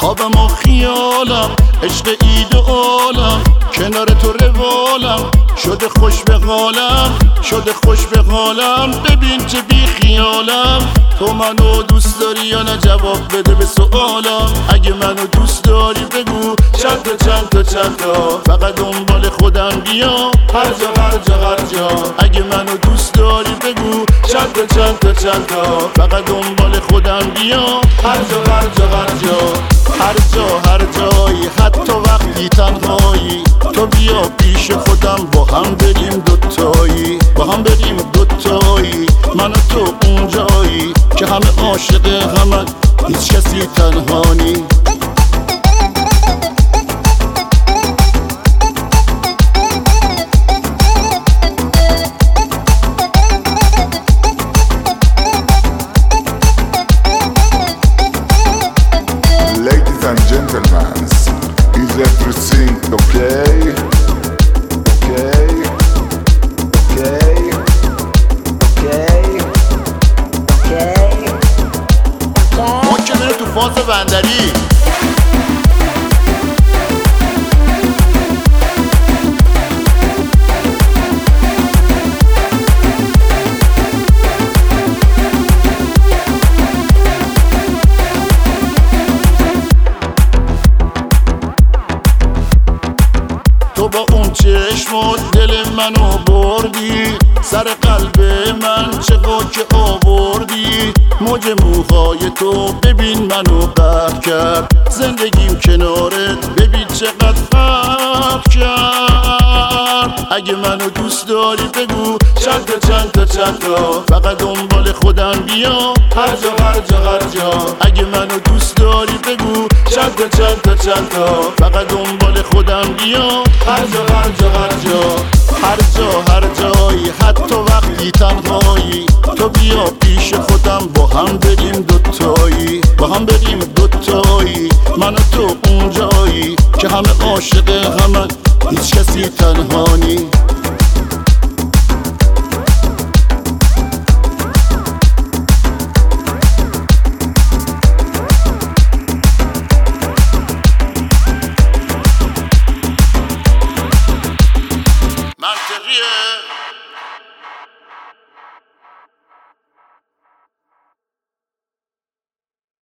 خوابم و خیالم، عشق اید و عالم، کنار تو روالم، شده خوش به حالم، شده خوش به حالم. ببین چه بی خیالم، تو منو دوست داری یا نه؟ جواب بده به سوالم. اگه منو دوست داری بگو چند تا چند تا چند تا، فقط دنبال خودم بیا هر جا هر جا هر جا. اگه منو دوست داری بگو چند تا چند تا چند تا، فقط دنبال خودم بیا هر جا هر جا هر جا. هر جا هر جایی، حتی وقتی تنهایی، تو بیا پیش خودم با هم بریم دوتایی، با هم بریم دوتایی. من و تو اونجایی که همه عاشق همن، هیچ کسی تنها نی. Ladies and gentlemen, is everything okay? Okay? Okay? Okay? Okay? ما که میره تو فاز بندری. تو با اون چشمات دل منو بردی، سر قلب من چه خاک آوردی. موج موهای تو ببین منو قهر کرد، زندگیم کنارت ببین چقدر فرق کرد. اگه منو دوست داری بگو چند تا چند تا چند تا، فقط دنبال خودم بیا هر جا هر جا هر جا. اگه منو دوست داری بگو چند تا چند تا چند تا، فقط دنبال خودم بیا هر جا هر جا هر جا. هر جا هر جایی، حتی وقتی تنهایی، تو بیا پیش خودم با هم بریم دوتایی، با هم بریم دوتایی. من و تو اونجایی که همه عاشق همن، هیچ کسی تنها نی.